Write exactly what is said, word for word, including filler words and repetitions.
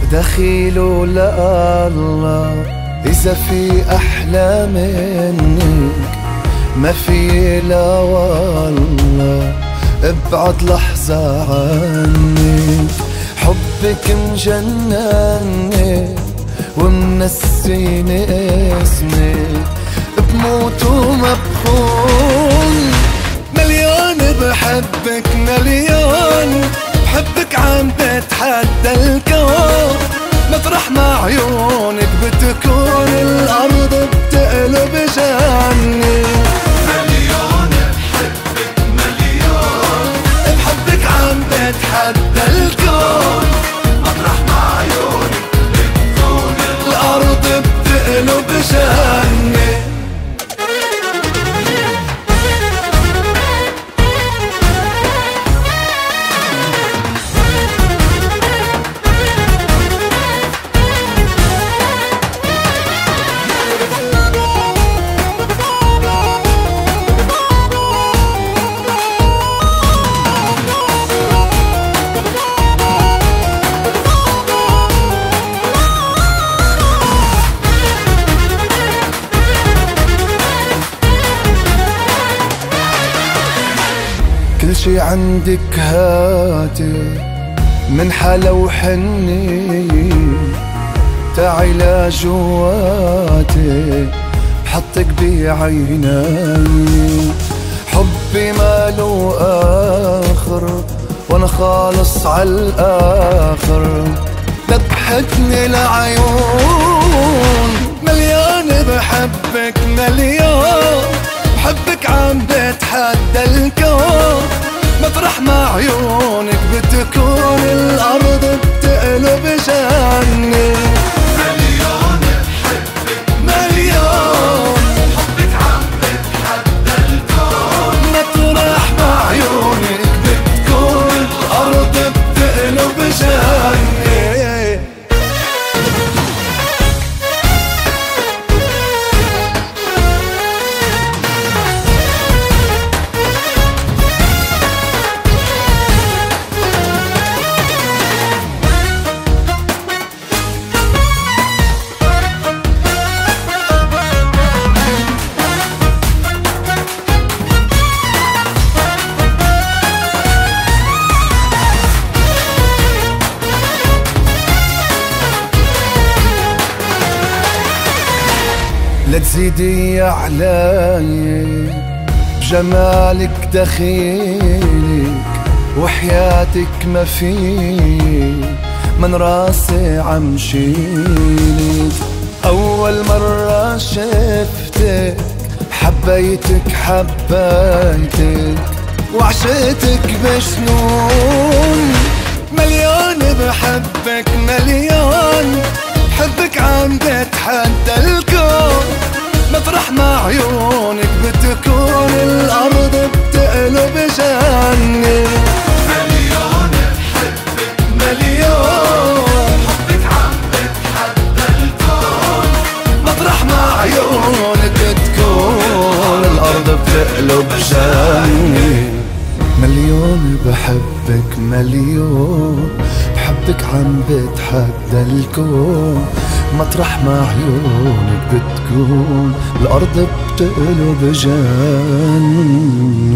دخيل ولا الله إذا في أحلى منك ما في لا والله ابعد لحظة عني. حبك مجنني ومنسيني اسمك بموت وما بخون. مليون بحبك مليون بحبك عم بتحدى الكون. مطرح ما عيونك بتكون الأرض بتقلب جنة. مليون بحبك مليون بحبك عم بتحدى الكون. مطرح ما عيونك بتكون الأرض بتقلب جنة. كل شي عندك هاتي من حلا وحني. تعي لجواتي بحطك بعيني. حبي ماله آخر وانا خالص عالآخر. ذبحتني العيون مليون بحبك مليون. بحبك عم بتحدى الكون. مطرح ما عيونك بتكون الأرض بتقلب جنة. مليون بحبك مليون حبك عم بتحدى الكون. مطرح ما عيونك بتكون الأرض بتقلب جنة. لا تزيدي علي بجمالك دخيلك وحياتك ما في من راسي عم شيلك. أول مرة شفتك حبيتك حبيتك وعشقتك بجنون. مليون بحبك مليون بحبك عم بتحدى الكون. مطرح ما عيونك بتكون الأرض بتقلب جنة. مليون بحبك مليون حبك عم بتحدى الكون. مطرح ما عيونك بتكون الأرض بتقلب جنة. مليون بحبك مليون بحبك عم بتحدى الكون. مطرح ما عيونك بتكون الأرض بتقلب جنة.